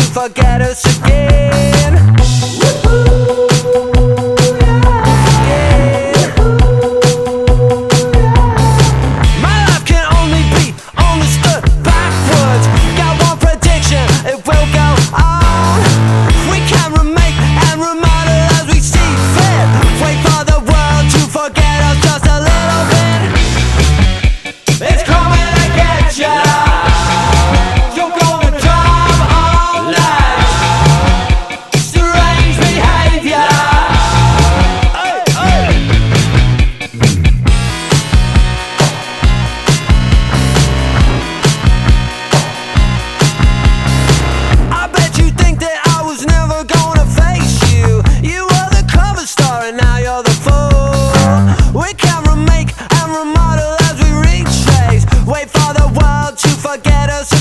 forget us again. My life can only be understood backwards. Got one prediction, it will go on. We can remake and remodel as we see fit. Wait for the world to forget us just a little bit. It's coming to get ya. You're gonna drive all night. Strange behavior. Hey, hey. I bet you think that I was never gonna face you. You were the cover star and now you're the fool. We can remake and remodel as we retrace. Wait for the world to forget us.